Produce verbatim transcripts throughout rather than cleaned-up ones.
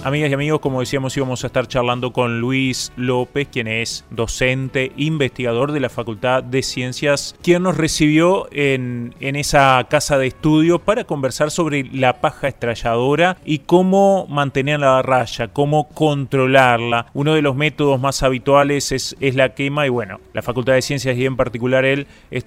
Amigas y amigos, como decíamos, íbamos a estar charlando con Luis López, quien es docente, investigador de la Facultad de Ciencias, quien nos recibió en, en esa casa de estudio para conversar sobre la paja estrelladora y cómo mantenerla a raya, cómo controlarla. Uno de los métodos más habituales es, es la quema y bueno, la Facultad de Ciencias y en particular él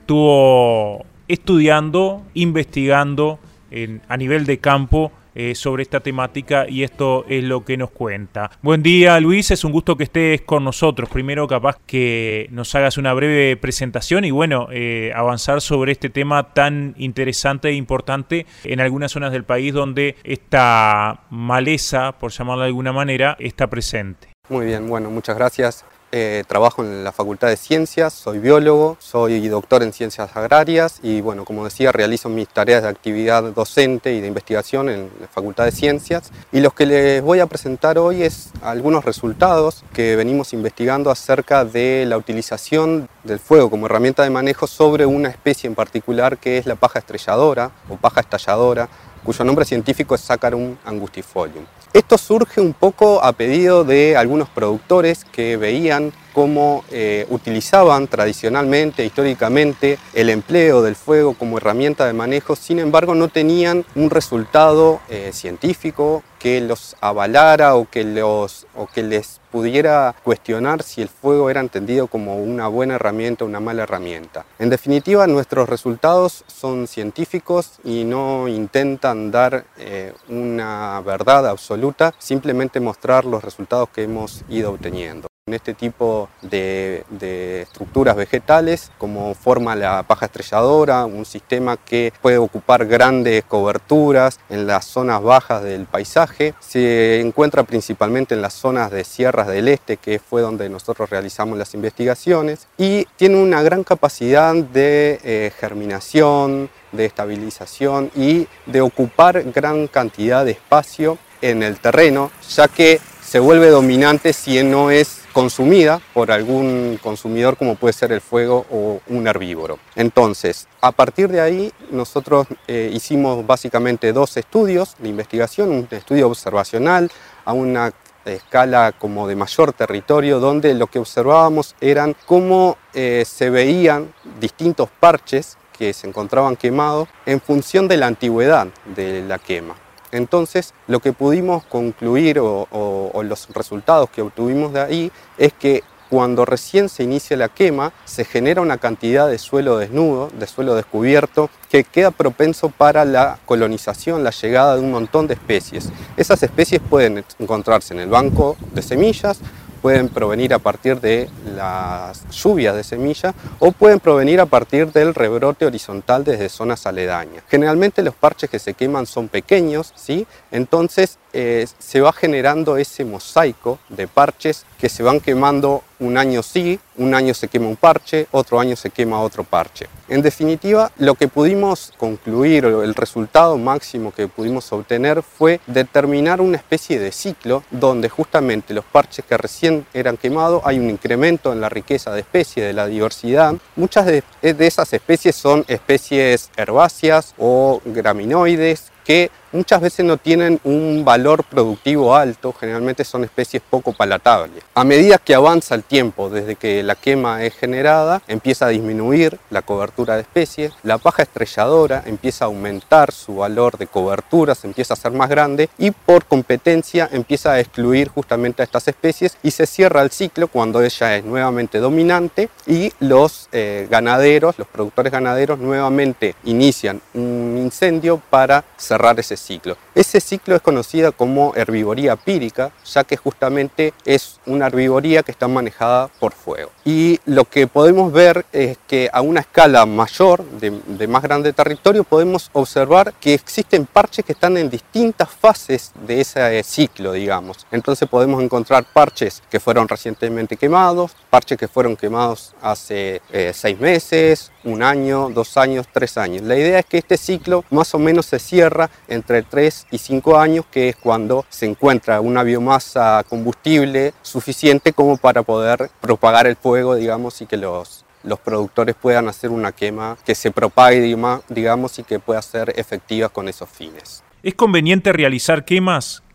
estuvo estudiando, investigando en, a nivel de campo Eh, sobre esta temática y esto es lo que nos cuenta. Buen día, Luis, es un gusto que estés con nosotros. Primero capaz que nos hagas una breve presentación y bueno, eh, avanzar sobre este tema tan interesante e importante en algunas zonas del país donde esta maleza, por llamarla de alguna manera, está presente. Muy bien, bueno, muchas gracias. Eh, trabajo en la Facultad de Ciencias, soy biólogo, soy doctor en Ciencias Agrarias y bueno, como decía, realizo mis tareas de actividad docente y de investigación en la Facultad de Ciencias. Y los que les voy a presentar hoy es algunos resultados que venimos investigando acerca de la utilización del fuego como herramienta de manejo sobre una especie en particular que es la paja estrelladora o paja estalladora, cuyo nombre científico es Saccharum angustifolium. Esto surge un poco a pedido de algunos productores que veían cómo eh, utilizaban tradicionalmente, históricamente, el empleo del fuego como herramienta de manejo, sin embargo no tenían un resultado eh, científico que los avalara o que, los, o que les pudiera cuestionar si el fuego era entendido como una buena herramienta o una mala herramienta. En definitiva, nuestros resultados son científicos y no intentan dar eh, una verdad absoluta, simplemente mostrar los resultados que hemos ido obteniendo. En este tipo de, de estructuras vegetales, como forma la paja estrelladora, un sistema que puede ocupar grandes coberturas en las zonas bajas del paisaje, se encuentra principalmente en las zonas de sierras del este, que fue donde nosotros realizamos las investigaciones, y tiene una gran capacidad de eh, germinación, de estabilización y de ocupar gran cantidad de espacio en el terreno, ya que se vuelve dominante si no es consumida por algún consumidor como puede ser el fuego o un herbívoro. Entonces, a partir de ahí nosotros eh, hicimos básicamente dos estudios de investigación, un estudio observacional a una escala como de mayor territorio, donde lo que observábamos eran cómo eh, se veían distintos parches que se encontraban quemados en función de la antigüedad de la quema. Entonces, lo que pudimos concluir o, o, o los resultados que obtuvimos de ahí es que cuando recién se inicia la quema, se genera una cantidad de suelo desnudo, de suelo descubierto, que queda propenso para la colonización, la llegada de un montón de especies. Esas especies pueden encontrarse en el banco de semillas, pueden provenir a partir de las lluvias de semilla o pueden provenir a partir del rebrote horizontal desde zonas aledañas. Generalmente los parches que se queman son pequeños, ¿sí? Entonces eh, se va generando ese mosaico de parches que se van quemando un año sí, un año se quema un parche, otro año se quema otro parche. En definitiva, lo que pudimos concluir, o el resultado máximo que pudimos obtener fue determinar una especie de ciclo donde justamente los parches que recién eran quemados hay un incremento en la riqueza de especies, de la diversidad. Muchas de, de esas especies son especies herbáceas o graminoides que muchas veces no tienen un valor productivo alto, generalmente son especies poco palatables. A medida que avanza el tiempo desde que la quema es generada, empieza a disminuir la cobertura de especies, la paja estrelladora empieza a aumentar su valor de cobertura, se empieza a hacer más grande y por competencia empieza a excluir justamente a estas especies y se cierra el ciclo cuando ella es nuevamente dominante y los eh, ganaderos, los productores ganaderos nuevamente inician un incendio para cerrar ese ciclo. Ese ciclo es conocida como herbivoría pírica, ya que justamente es una herbivoría que está manejada por fuego. Y lo que podemos ver es que a una escala mayor, de, de más grande territorio, podemos observar que existen parches que están en distintas fases de ese ciclo, digamos. Entonces podemos encontrar parches que fueron recientemente quemados, parches que fueron quemados hace eh, seis meses, un año, dos años, tres años. La idea es que este ciclo más o menos se cierra entre tres y cinco años, que es cuando se encuentra una biomasa combustible suficiente como para poder propagar el fuego, digamos, y que los, los productores puedan hacer una quema que se propague, digamos, y que pueda ser efectiva con esos fines. ¿Es conveniente realizar quemas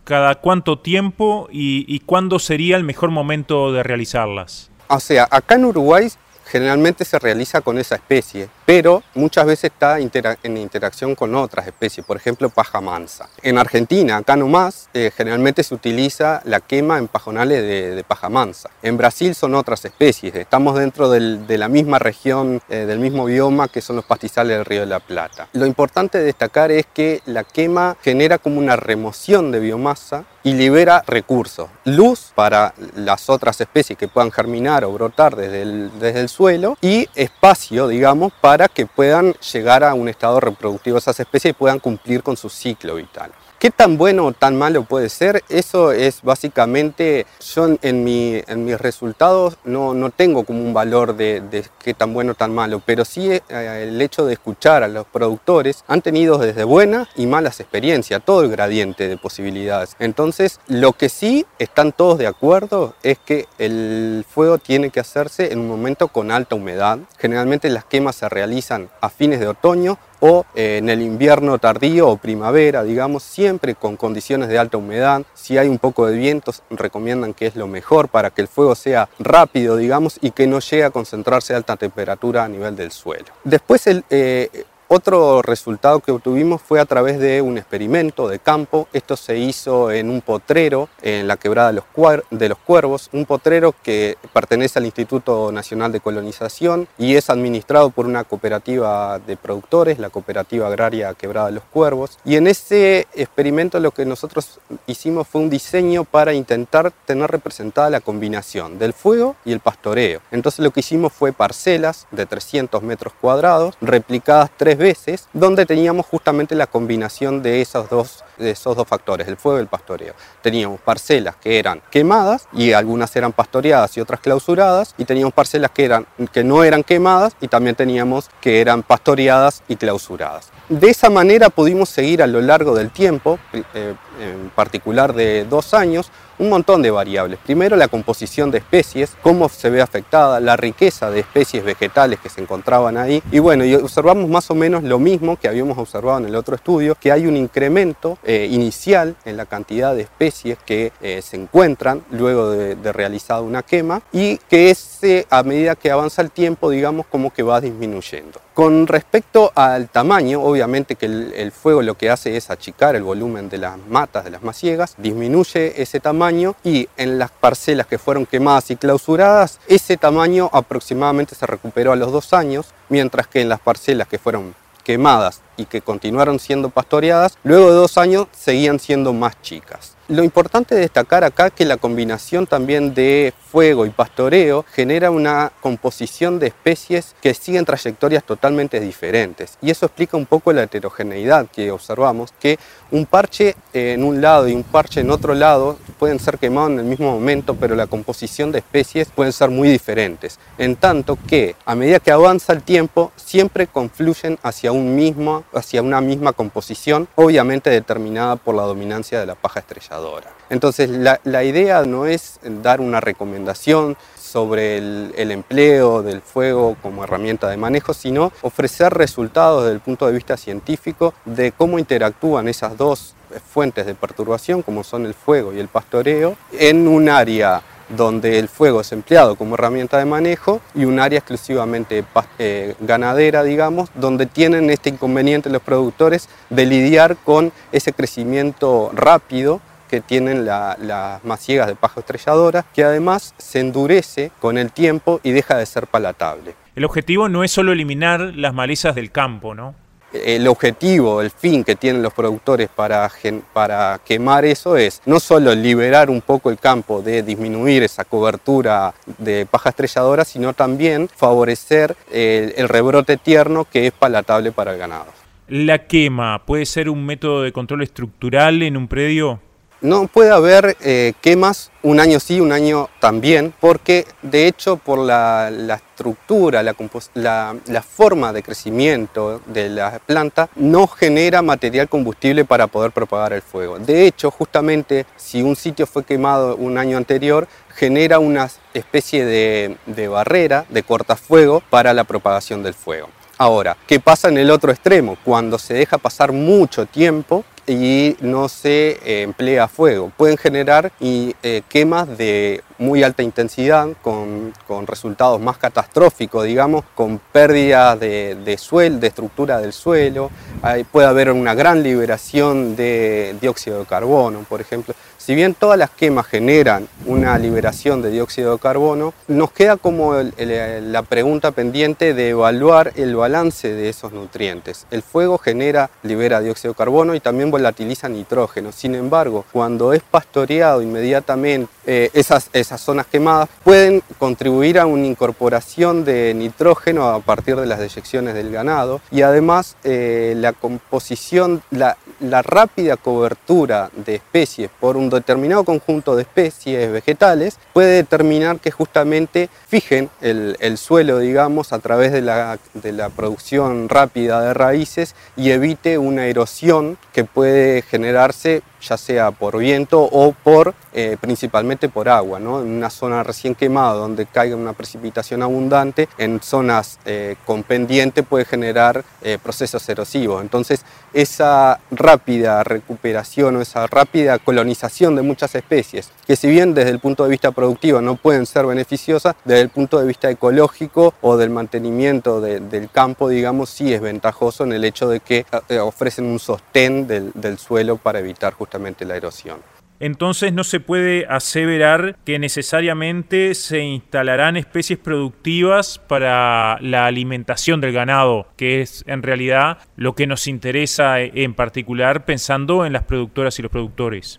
¿Cada cuánto tiempo y, y cuándo sería el mejor momento de realizarlas? O sea, acá en Uruguay generalmente se realiza con esa especie, pero muchas veces está intera en interacción con otras especies, por ejemplo paja mansa. En Argentina, acá nomás, eh, generalmente se utiliza la quema en pajonales de, de paja mansa. En Brasil son otras especies, estamos dentro del, de la misma región, eh, del mismo bioma que son los pastizales del Río de la Plata. Lo importante de destacar es que la quema genera como una remoción de biomasa y libera recursos, luz para las otras especies que puedan germinar o brotar desde el, desde el suelo y espacio, digamos, para que puedan llegar a un estado reproductivo esas especies y puedan cumplir con su ciclo vital. ¿Qué tan bueno o tan malo puede ser? Eso es básicamente, yo en, mi, en mis resultados no, no tengo como un valor de, de qué tan bueno o tan malo, pero sí eh, el hecho de escuchar a los productores han tenido desde buenas y malas experiencias, todo el gradiente de posibilidades. Entonces, lo que sí están todos de acuerdo es que el fuego tiene que hacerse en un momento con alta humedad. Generalmente las quemas se realizan a fines de otoño o eh, en el invierno tardío o primavera, digamos, siempre con condiciones de alta humedad. Si hay un poco de viento, recomiendan que es lo mejor para que el fuego sea rápido, digamos, y que no llegue a concentrarse a alta temperatura a nivel del suelo. Después, el, eh, otro resultado que obtuvimos fue a través de un experimento de campo. Esto se hizo en un potrero en la quebrada de los, Cuer de los Cuervos, un potrero que pertenece al Instituto Nacional de Colonización y es administrado por una cooperativa de productores, la Cooperativa Agraria Quebrada de los Cuervos. Y en ese experimento lo que nosotros hicimos fue un diseño para intentar tener representada la combinación del fuego y el pastoreo. Entonces lo que hicimos fue parcelas de trescientos metros cuadrados, replicadas tres veces, donde teníamos justamente la combinación de esos dos, de esos dos factores, el fuego y el pastoreo. Teníamos parcelas que eran quemadas y algunas eran pastoreadas y otras clausuradas, y teníamos parcelas que, eran, que no eran quemadas y también teníamos que eran pastoreadas y clausuradas. De esa manera pudimos seguir a lo largo del tiempo, eh, en particular de dos años, un montón de variables. Primero, la composición de especies, cómo se ve afectada, la riqueza de especies vegetales que se encontraban ahí. Y bueno, y observamos más o menos lo mismo que habíamos observado en el otro estudio, que hay un incremento eh, inicial en la cantidad de especies que eh, se encuentran luego de, de realizada una quema, y que ese, a medida que avanza el tiempo, digamos, como que va disminuyendo. Con respecto al tamaño, obviamente que el, el fuego lo que hace es achicar el volumen de las matas, de las maciegas, disminuye ese tamaño, y en las parcelas que fueron quemadas y clausuradas, ese tamaño aproximadamente se recuperó a los dos años, mientras que en las parcelas que fueron quemadas y que continuaron siendo pastoreadas, luego de dos años seguían siendo más chicas. Lo importante de destacar acá es que la combinación también de fuego y pastoreo genera una composición de especies que siguen trayectorias totalmente diferentes, y eso explica un poco la heterogeneidad que observamos, que un parche en un lado y un parche en otro lado pueden ser quemados en el mismo momento, pero la composición de especies pueden ser muy diferentes, en tanto que a medida que avanza el tiempo siempre confluyen hacia, un mismo, hacia una misma composición, obviamente determinada por la dominancia de la paja estrellada. Entonces la, la idea no es dar una recomendación sobre el, el empleo del fuego como herramienta de manejo, sino ofrecer resultados desde el punto de vista científico de cómo interactúan esas dos fuentes de perturbación, como son el fuego y el pastoreo, en un área donde el fuego es empleado como herramienta de manejo y un área exclusivamente eh, ganadera, digamos, donde tienen este inconveniente los productores de lidiar con ese crecimiento rápido que tienen la, las maciegas de paja estrelladora, que además se endurece con el tiempo y deja de ser palatable. El objetivo no es solo eliminar las malezas del campo, ¿no? El objetivo, el fin que tienen los productores para, para quemar eso es no solo liberar un poco el campo, de disminuir esa cobertura de paja estrelladora, sino también favorecer el, el rebrote tierno que es palatable para el ganado. ¿La quema puede ser un método de control estructural en un predio? No puede haber eh, quemas un año sí, un año también, porque de hecho por la, la estructura, la, la, la forma de crecimiento de la planta no genera material combustible para poder propagar el fuego. De hecho, justamente si un sitio fue quemado un año anterior, genera una especie de, de barrera, de cortafuego para la propagación del fuego. Ahora, ¿qué pasa en el otro extremo? Cuando se deja pasar mucho tiempo, y no se eh, emplea fuego. Pueden generar y, eh, quemas de muy alta intensidad con, con resultados más catastróficos, digamos, con pérdida de, de suelo, de estructura del suelo. Ahí puede haber una gran liberación de dióxido de carbono, por ejemplo. Si bien todas las quemas generan una liberación de dióxido de carbono, nos queda como el, el, la pregunta pendiente de evaluar el balance de esos nutrientes. El fuego genera, libera dióxido de carbono y también volatiliza nitrógeno. Sin embargo, cuando es pastoreado inmediatamente, eh, esas, esas zonas quemadas pueden contribuir a una incorporación de nitrógeno a partir de las deyecciones del ganado, y además eh, la composición, la, la rápida cobertura de especies por un determinado conjunto de especies vegetales puede determinar que justamente fijen el, el suelo, digamos, a través de la, de la producción rápida de raíces y evite una erosión que puede generarse ya sea por viento o por, eh, principalmente por agua, ¿no? En una zona recién quemada donde caiga una precipitación abundante, en zonas eh, con pendiente puede generar eh, procesos erosivos. Entonces esa rápida recuperación o esa rápida colonización de muchas especies, que si bien desde el punto de vista productivo no pueden ser beneficiosas, desde el punto de vista ecológico o del mantenimiento de, del campo, digamos, sí es ventajoso en el hecho de que eh, ofrecen un sostén del, del suelo para evitar justamente la erosión. Entonces no se puede aseverar que necesariamente se instalarán especies productivas para la alimentación del ganado, que es en realidad lo que nos interesa en particular pensando en las productoras y los productores.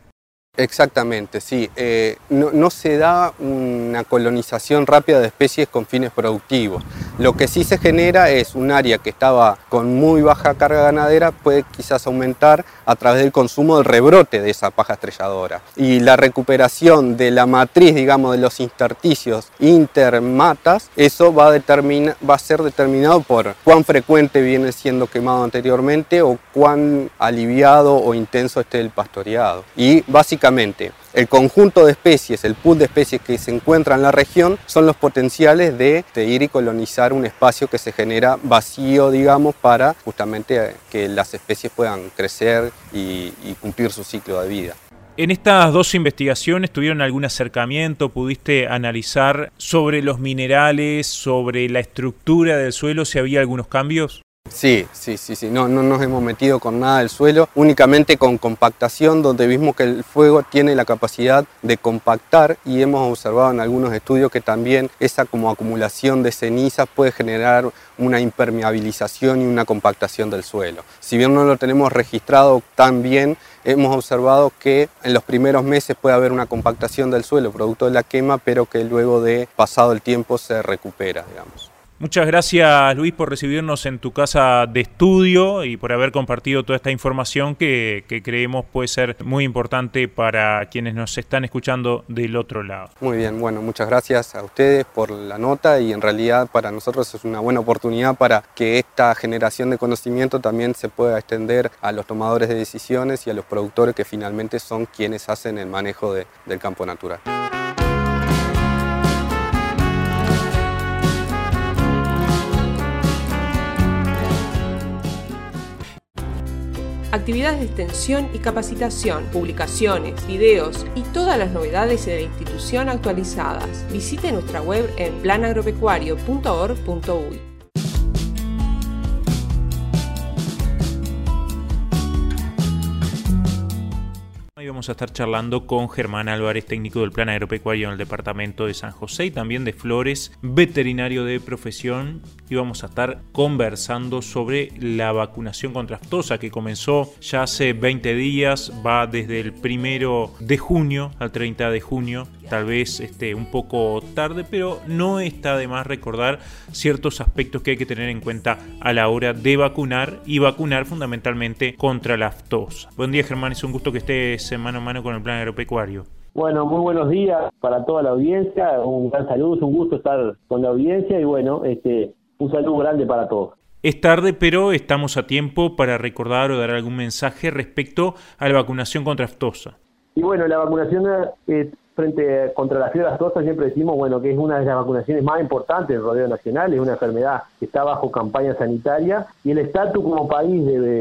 Exactamente, sí. Eh, no, no se da una colonización rápida de especies con fines productivos. Lo que sí se genera es un área que estaba con muy baja carga ganadera, puede quizás aumentar a través del consumo del rebrote de esa paja estrelladora. Y la recuperación de la matriz, digamos, de los intersticios intermatas, eso va a, determina, va a ser determinado por cuán frecuente viene siendo quemado anteriormente o cuán aliviado o intenso esté el pastoreado. Y básicamente el conjunto de especies, el pool de especies que se encuentra en la región son los potenciales de, de ir y colonizar un espacio que se genera vacío, digamos, para justamente que las especies puedan crecer y, y cumplir su ciclo de vida. En estas dos investigaciones, ¿tuvieron algún acercamiento? ¿Pudiste analizar sobre los minerales, sobre la estructura del suelo, si había algunos cambios? Sí, sí, sí, sí. No, no nos hemos metido con nada del suelo, únicamente con compactación, donde vimos que el fuego tiene la capacidad de compactar y hemos observado en algunos estudios que también esa como acumulación de cenizas puede generar una impermeabilización y una compactación del suelo. Si bien no lo tenemos registrado tan bien, hemos observado que en los primeros meses puede haber una compactación del suelo producto de la quema, pero que luego de pasado el tiempo se recupera, digamos. Muchas gracias, Luis, por recibirnos en tu casa de estudio y por haber compartido toda esta información que, que creemos puede ser muy importante para quienes nos están escuchando del otro lado. Muy bien, bueno, muchas gracias a ustedes por la nota y en realidad para nosotros es una buena oportunidad para que esta generación de conocimiento también se pueda extender a los tomadores de decisiones y a los productores que finalmente son quienes hacen el manejo de, del campo natural. Actividades de extensión y capacitación, publicaciones, videos y todas las novedades de la institución actualizadas. Visite nuestra web en plan agropecuario punto org punto uy. Hoy vamos a estar charlando con Germán Álvarez, técnico del Plan Agropecuario en el departamento de San José y también de Flores, veterinario de profesión, y vamos a estar conversando sobre la vacunación contra aftosa que comenzó ya hace veinte días, va desde el primero de junio al treinta de junio, tal vez este, un poco tarde, pero no está de más recordar ciertos aspectos que hay que tener en cuenta a la hora de vacunar y vacunar fundamentalmente contra la aftosa. Buen día, Germán, es un gusto que estés mano a mano con el Plan Agropecuario. Bueno, muy buenos días para toda la audiencia, un gran saludo, es un gusto estar con la audiencia y bueno, este, un saludo grande para todos. Es tarde, pero estamos a tiempo para recordar o dar algún mensaje respecto a la vacunación contra aftosa. Y bueno, la vacunación eh, frente contra la fiebre aftosa siempre decimos bueno que es una de las vacunaciones más importantes del rodeo nacional, es una enfermedad que está bajo campaña sanitaria y el estatus como país de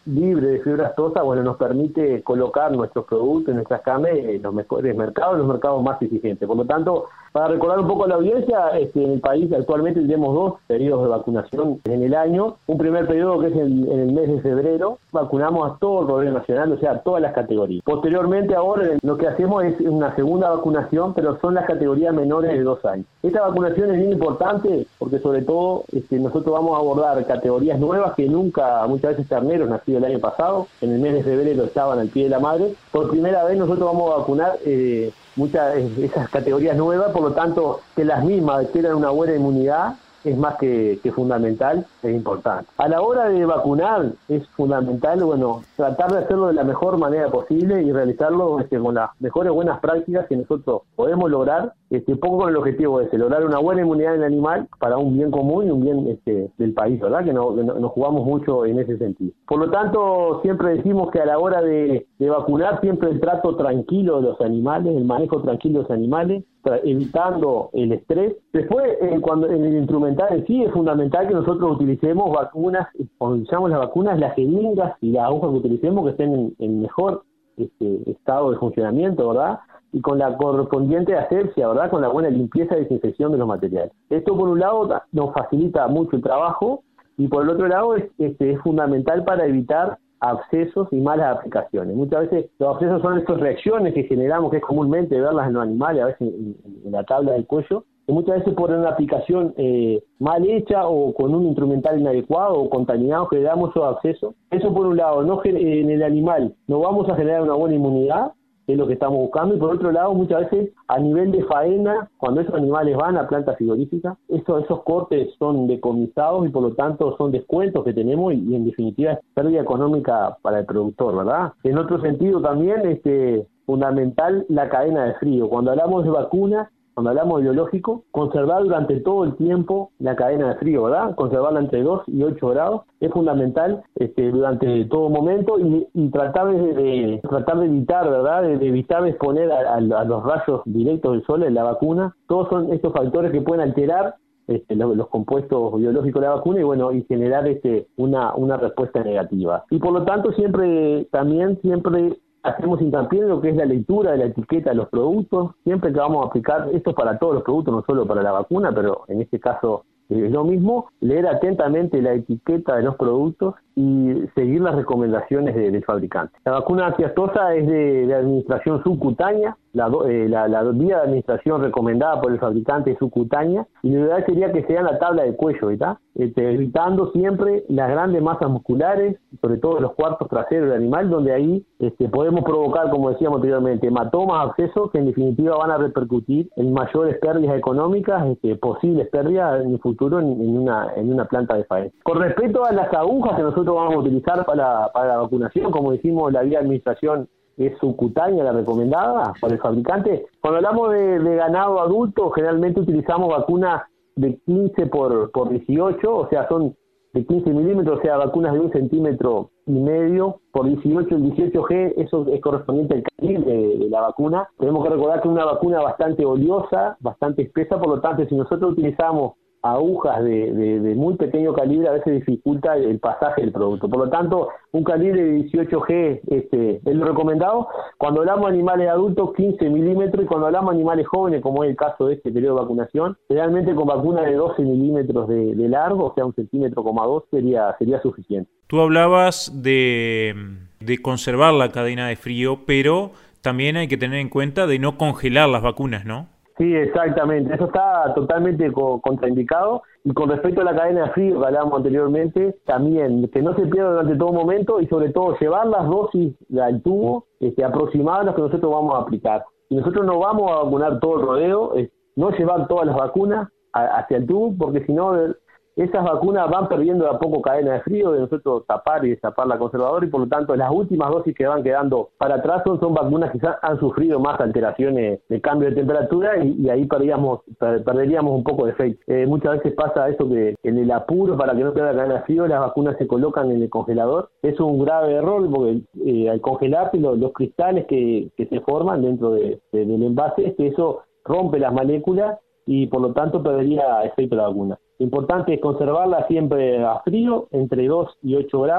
libre de fiebre aftosa, bueno, nos permite colocar nuestros productos, nuestras carnes en los mejores mercados, los mercados más exigentes. Por lo tanto, para recordar un poco a la audiencia, este, en el país actualmente tenemos dos periodos de vacunación en el año. Un primer periodo que es en, en el mes de febrero, vacunamos a todo el rodeo nacional, o sea, a todas las categorías. Posteriormente, ahora lo que hacemos es una segunda vacunación, pero son las categorías menores de dos años. Esta vacunación es bien importante porque sobre todo este, nosotros vamos a abordar categorías nuevas que nunca, muchas veces terneros nacidos el año pasado, en el mes de febrero estaban al pie de la madre. Por primera vez nosotros vamos a vacunar eh, muchas de esas categorías nuevas, por lo tanto que las mismas adquieran una buena inmunidad es más que, que fundamental, es importante. A la hora de vacunar es fundamental, bueno, tratar de hacerlo de la mejor manera posible y realizarlo este, con las mejores buenas prácticas que nosotros podemos lograr, este, un poco con el objetivo ese, lograr una buena inmunidad en el animal para un bien común y un bien este, del país, ¿verdad? Que, no, que no, nos jugamos mucho en ese sentido. Por lo tanto, siempre decimos que a la hora de, de vacunar, siempre el trato tranquilo de los animales, el manejo tranquilo de los animales, evitando el estrés. Después, eh, cuando en el instrumental en sí, es fundamental que nosotros utilicemos vacunas, cuando utilizamos las vacunas, las jeringas y las agujas que utilicemos que estén en, en mejor este, estado de funcionamiento, ¿verdad? Y con la correspondiente asepsia, ¿verdad? Con la buena limpieza y desinfección de los materiales. Esto, por un lado, nos facilita mucho el trabajo y por el otro lado es, este, es fundamental para evitar abscesos y malas aplicaciones. Muchas veces los abscesos son estas reacciones que generamos, que es comúnmente verlas en los animales, a veces en, en la tabla del cuello, que muchas veces por una aplicación eh, mal hecha o con un instrumental inadecuado o contaminado generamos esos abscesos. Eso por un lado, no en el animal no vamos a generar una buena inmunidad, es lo que estamos buscando, y por otro lado, muchas veces a nivel de faena, cuando esos animales van a plantas frigoríficas, esos, esos cortes son decomisados y por lo tanto son descuentos que tenemos y, y en definitiva es pérdida económica para el productor, ¿verdad? En otro sentido también, este, fundamental la cadena de frío. Cuando hablamos de vacunas, cuando hablamos de biológico, conservar durante todo el tiempo la cadena de frío, ¿verdad? Conservarla entre dos y ocho grados es fundamental este, durante todo momento y, y tratar de, de tratar de evitar, ¿verdad? De, de evitar exponer a, a, a los rayos directos del sol en la vacuna. Todos son estos factores que pueden alterar Este, los, los compuestos biológicos de la vacuna y bueno y generar este una una respuesta negativa. Y por lo tanto siempre también siempre hacemos hincapié en lo que es la lectura de la etiqueta de los productos, siempre que vamos a aplicar, esto para todos los productos, no solo para la vacuna, pero en este caso es lo mismo, leer atentamente la etiqueta de los productos y seguir las recomendaciones de, del fabricante. La vacuna antiaftosa es de, de administración subcutánea, la, eh, la, la vía de administración recomendada por el fabricante es subcutánea, y lo ideal sería que sea en la tabla de cuello, ¿verdad? Este, evitando siempre las grandes masas musculares, sobre todo los cuartos traseros del animal, donde ahí este, podemos provocar, como decíamos anteriormente, hematomas, abscesos, que en definitiva van a repercutir en mayores pérdidas económicas, este, posibles pérdidas en el futuro en, en, una, en una planta de faena. Con respecto a las agujas que nosotros vamos a utilizar para, para la vacunación, como dijimos, la vía de administración es subcutánea, la recomendada por el fabricante. Cuando hablamos de, de ganado adulto, generalmente utilizamos vacunas de quince por dieciocho, o sea, son de quince milímetros, o sea, vacunas de un centímetro y medio por dieciocho, el dieciocho G, eso es correspondiente al calibre de, de la vacuna. Tenemos que recordar que es una vacuna bastante oleosa, bastante espesa, por lo tanto, si nosotros utilizamos agujas de, de, de muy pequeño calibre, a veces dificulta el pasaje del producto. Por lo tanto, un calibre de dieciocho G este, es lo recomendado. Cuando hablamos de animales adultos, quince milímetros, y cuando hablamos de animales jóvenes, como es el caso de este periodo de vacunación, realmente con vacuna de doce milímetros de, de largo, o sea, un centímetro coma dos, sería, sería suficiente. Tú hablabas de, de conservar la cadena de frío, pero también hay que tener en cuenta de no congelar las vacunas, ¿no? Sí, exactamente. Eso está totalmente co- contraindicado. Y con respecto a la cadena de frío que hablábamos anteriormente, también que no se pierda durante todo momento y sobre todo llevar las dosis al tubo este, aproximadas a las que nosotros vamos a aplicar. Y nosotros no vamos a vacunar todo el rodeo, es no llevar todas las vacunas a, hacia el tubo, porque si no esas vacunas van perdiendo de a poco cadena de frío, de nosotros tapar y destapar la conservadora, y por lo tanto las últimas dosis que van quedando para atrás son, son vacunas que quizás han sufrido más alteraciones de cambio de temperatura y, y ahí perdíamos, per, perderíamos un poco de efecto. Eh, muchas veces pasa eso que en el apuro para que no pierda cadena de frío las vacunas se colocan en el congelador. Eso es un grave error porque eh, al congelarse los, los cristales que, que se forman dentro de, de, del envase, es que eso rompe las moléculas y por lo tanto perdería efecto la vacuna. Lo importante es conservarla siempre a frío, entre dos y ocho grados,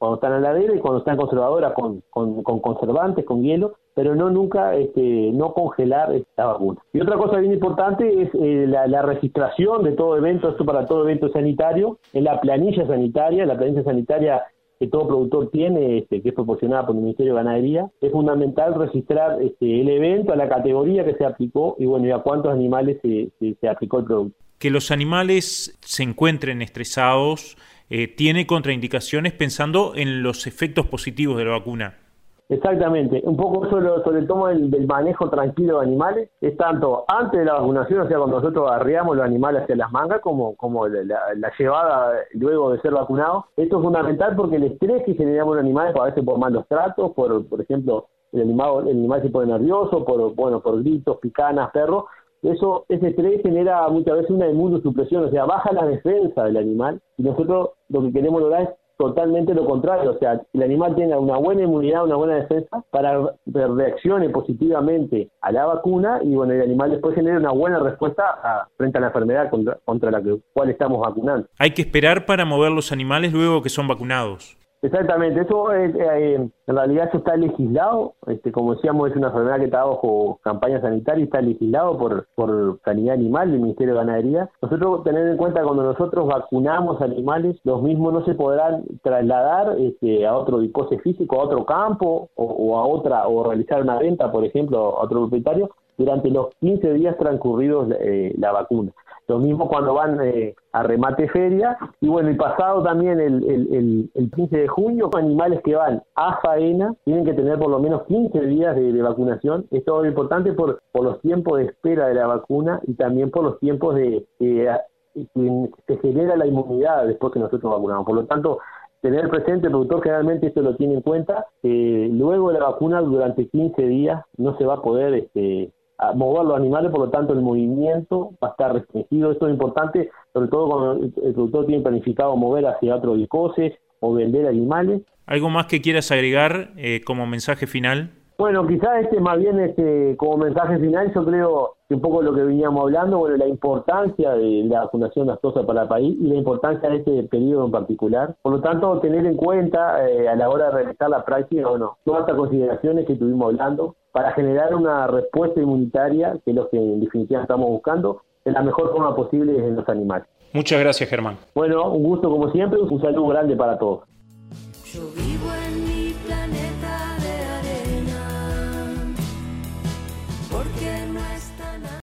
cuando están en la heladera y cuando están conservadoras con, con, con conservantes, con hielo, pero no nunca este, no congelar esta vacuna. Y otra cosa bien importante es eh, la, la registración de todo evento, esto para todo evento sanitario, en la planilla sanitaria, la planilla sanitaria que todo productor tiene, este, que es proporcionada por el Ministerio de Ganadería. Es fundamental registrar este, el evento, a la categoría que se aplicó y bueno, y a cuántos animales se, se, se aplicó el producto. Que los animales se encuentren estresados eh, tiene contraindicaciones pensando en los efectos positivos de la vacuna. Exactamente, un poco sobre, sobre el tomo del, del manejo tranquilo de animales, es tanto antes de la vacunación, o sea, cuando nosotros arreamos los animales hacia las mangas, como, como la, la, la llevada luego de ser vacunados. Esto es fundamental porque el estrés que generamos en los animales, a veces por malos tratos, por, por ejemplo, el animal, el animal se pone nervioso, por, bueno, por gritos, picanas, perros, eso, ese estrés genera muchas veces una inmunosupresión, o sea, baja la defensa del animal, y nosotros lo que queremos lograr es totalmente lo contrario, o sea, que el animal tenga una buena inmunidad, una buena defensa para que reaccione positivamente a la vacuna y bueno, el animal después genere una buena respuesta a, frente a la enfermedad contra, contra la que, cual estamos vacunando. Hay que esperar para mover los animales luego que son vacunados. Exactamente, eso eh, eh, en realidad eso está legislado, este, como decíamos es una enfermedad que está bajo campaña sanitaria y está legislado por, por Sanidad Animal del Ministerio de Ganadería. Nosotros tener en cuenta cuando nosotros vacunamos animales, los mismos no se podrán trasladar este, a otro dispositivo físico, a otro campo o, o a otra, o realizar una venta, por ejemplo, a otro propietario durante los quince días transcurridos eh, la vacuna. Lo mismo cuando van eh, a remate feria, y bueno, y pasado también el, el, el, el quince de junio, animales que van a faena tienen que tener por lo menos quince días de, de vacunación. Esto es importante por, por los tiempos de espera de la vacuna y también por los tiempos de, de, de que se genera la inmunidad después que nosotros vacunamos. Por lo tanto, tener presente, el productor generalmente esto lo tiene en cuenta, eh, luego de la vacuna durante quince días no se va a poder este, a mover los animales, por lo tanto el movimiento va a estar restringido. Esto es importante, sobre todo cuando el productor tiene planificado mover hacia otros discoses o vender animales. ¿Algo más que quieras agregar eh, como mensaje final? Bueno, quizás este más bien este como mensaje final, yo creo que un poco lo que veníamos hablando, bueno, la importancia de la vacunación aftosa para el país y la importancia de este periodo en particular. Por lo tanto, tener en cuenta eh, a la hora de realizar la práctica, bueno, todas estas consideraciones que estuvimos hablando para generar una respuesta inmunitaria, que es lo que en definitiva estamos buscando, de la mejor forma posible en los animales. Muchas gracias, Germán. Bueno, un gusto como siempre, un saludo grande para todos.